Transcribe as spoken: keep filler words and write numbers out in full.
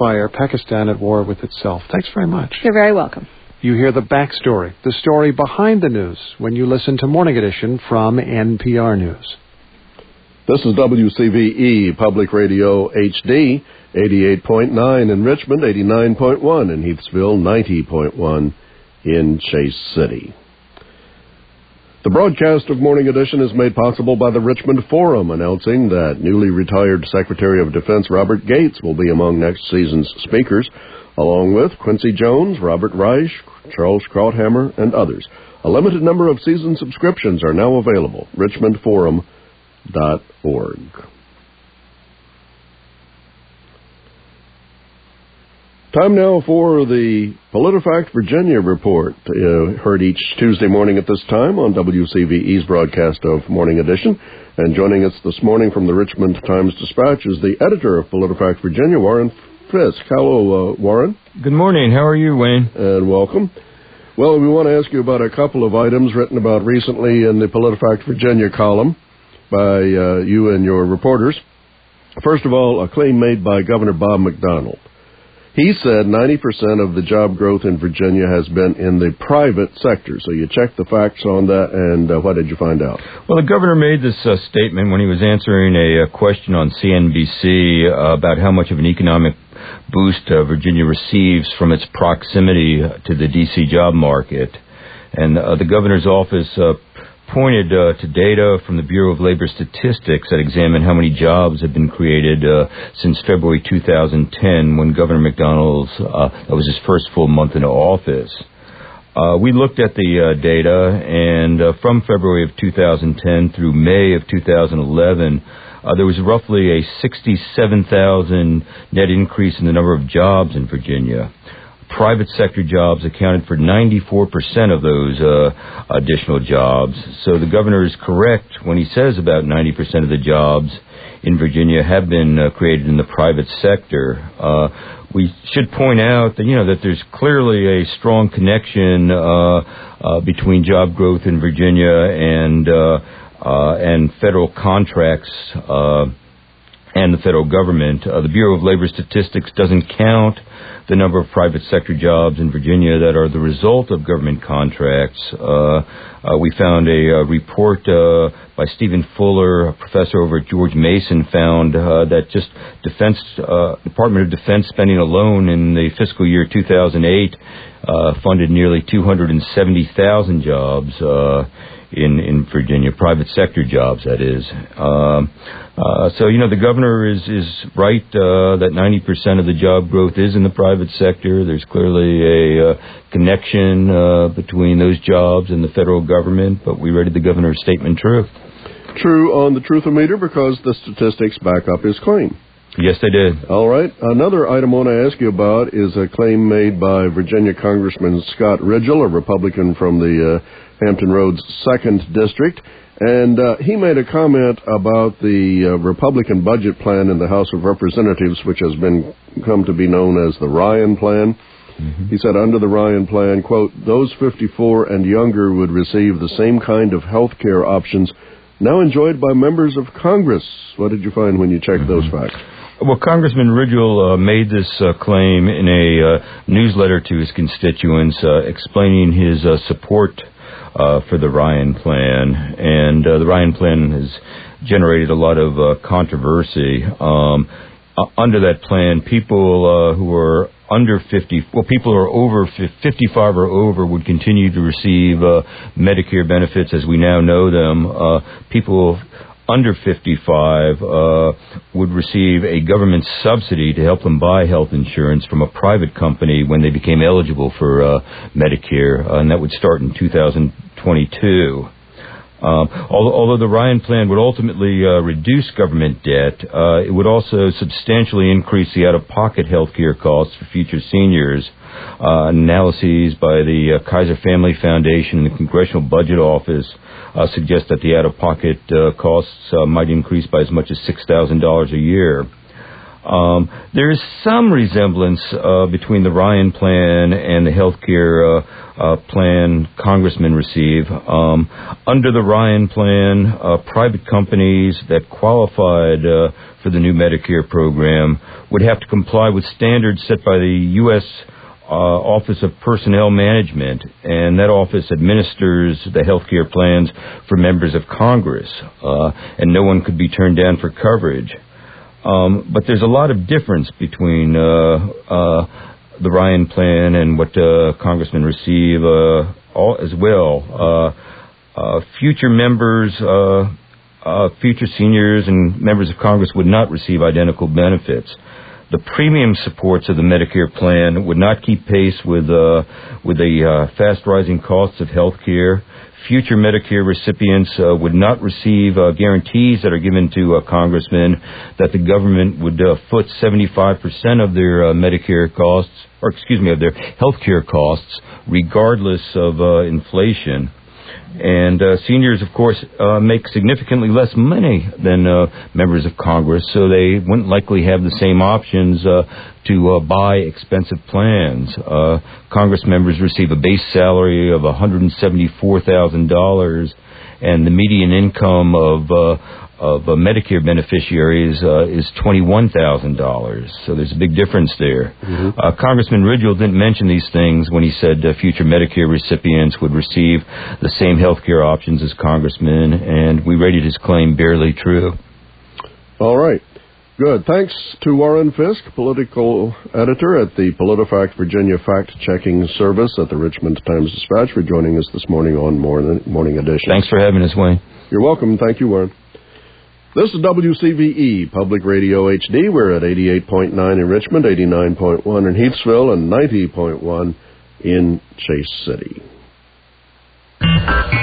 ceasefire, Pakistan at war with itself. Thanks very much. You're very welcome. You hear the backstory, the story behind the news, when you listen to Morning Edition from N P R News. This is W C V E Public Radio H D, eighty-eight point nine in Richmond, eighty-nine point one in Heathsville, ninety point one in Chase City. The broadcast of Morning Edition is made possible by the Richmond Forum, announcing that newly retired Secretary of Defense Robert Gates will be among next season's speakers, along with Quincy Jones, Robert Reich, Charles Krauthammer, and others. A limited number of season subscriptions are now available. richmond forum dot org. Time now for the PolitiFact Virginia report, uh, heard each Tuesday morning at this time on W C V E's broadcast of Morning Edition. And joining us this morning from the Richmond Times-Dispatch is the editor of PolitiFact Virginia, Warren Fisk. Hello, uh, Warren. Good morning. How are you, Wayne? And welcome. Well, we want to ask you about a couple of items written about recently in the PolitiFact Virginia column by uh, you and your reporters. First of all, a claim made by Governor Bob McDonnell. He said ninety percent of the job growth in Virginia has been in the private sector. So you checked the facts on that, and uh, what did you find out? Well, the governor made this uh, statement when he was answering a, a question on C N B C uh, about how much of an economic boost uh, Virginia receives from its proximity to the D C job market. And uh, the governor's office uh, pointed uh, to data from the Bureau of Labor Statistics that examined how many jobs have been created uh, since February two thousand ten, when Governor McDonnell's, uh, that was his first full month in office. Uh, we looked at the uh, data, and uh, from February of two thousand ten through May of two thousand eleven, uh, there was roughly a sixty-seven thousand net increase in the number of jobs in Virginia. Private sector jobs accounted for ninety-four percent of those uh, additional jobs. So the governor is correct when he says about ninety percent of the jobs in Virginia have been uh, created in the private sector. Uh, we should point out that, you know, that there's clearly a strong connection uh, uh, between job growth in Virginia and uh, uh, and federal contracts uh, and the federal government. Uh, the Bureau of Labor Statistics doesn't count the number of private sector jobs in Virginia that are the result of government contracts. Uh, uh, we found a, a report uh, by Stephen Fuller, a professor over at George Mason, found uh, that just Defense uh, Department of Defense spending alone in the fiscal year two thousand eight uh, funded nearly two hundred seventy thousand jobs uh, in, in Virginia, private sector jobs, that is. Um, Uh, so, you know, the governor is, is right uh, that ninety percent of the job growth is in the private sector. There's clearly a uh, connection uh, between those jobs and the federal government, but we rated the governor's statement true. True on the Truth-O-Meter because the statistics back up his claim. Yes, they did. All right. Another item I want to ask you about is a claim made by Virginia Congressman Scott Ridgell, a Republican from the uh, Hampton Roads second District. And uh, he made a comment about the uh, Republican budget plan in the House of Representatives, which has been come to be known as the Ryan Plan. Mm-hmm. He said under the Ryan Plan, quote, those fifty-four and younger would receive the same kind of health care options now enjoyed by members of Congress. What did you find when you checked mm-hmm. those facts? Well, Congressman Ridgell uh, made this uh, claim in a uh, newsletter to his constituents, uh, explaining his uh, support Uh, for the Ryan Plan, and uh, the Ryan Plan has generated a lot of uh, controversy. Um, uh, under that plan, people uh, who are under fifty, well, people who are over fifty-five or over would continue to receive uh, Medicare benefits as we now know them. Uh, people under fifty-five uh, would receive a government subsidy to help them buy health insurance from a private company when they became eligible for uh, Medicare, uh, and that would start in two thousand twenty-two. Um, although, although the Ryan Plan would ultimately uh, reduce government debt, uh, it would also substantially increase the out-of-pocket health care costs for future seniors. Uh, analyses by the uh, Kaiser Family Foundation and the Congressional Budget Office uh, suggest that the out-of-pocket uh, costs uh, might increase by as much as six thousand dollars a year. Um, there is some resemblance uh, between the Ryan plan and the health care uh, uh, plan congressmen receive. Um, under the Ryan plan, uh, private companies that qualified uh, for the new Medicare program would have to comply with standards set by the U S Uh, Office of Personnel Management, and that office administers the health care plans for members of Congress, uh, and no one could be turned down for coverage. Um, but there's a lot of difference between uh, uh, the Ryan plan and what uh, congressmen receive uh, all, as well. Uh, uh, future members, uh, uh, future seniors and members of Congress would not receive identical benefits. The premium supports of the Medicare plan would not keep pace with uh, with the uh, fast-rising costs of health care. Future Medicare recipients uh, would not receive uh, guarantees that are given to uh, congressmen that the government would uh, foot seventy-five percent of their uh, Medicare costs, or excuse me, of their health care costs, regardless of uh, inflation. And uh, seniors, of course, uh, make significantly less money than uh, members of Congress, so they wouldn't likely have the same options uh, to uh, buy expensive plans. Uh, Congress members receive a base salary of one hundred seventy-four thousand dollars, and the median income of uh, of uh, Medicare beneficiaries uh, is twenty-one thousand dollars. So there's a big difference there. Mm-hmm. Uh, Congressman Ridgell didn't mention these things when he said uh, future Medicare recipients would receive the same health care options as congressmen, and we rated his claim barely true. All right. Good. Thanks to Warren Fisk, political editor at the PolitiFact Virginia Fact-Checking Service at the Richmond Times-Dispatch, for joining us this morning on Morning, morning Edition. Thanks for having us, Wayne. You're welcome. Thank you, Warren. This is W C V E, Public Radio H D. We're at eighty-eight point nine in Richmond, eighty-nine point one in Heathsville, and ninety point one in Chase City.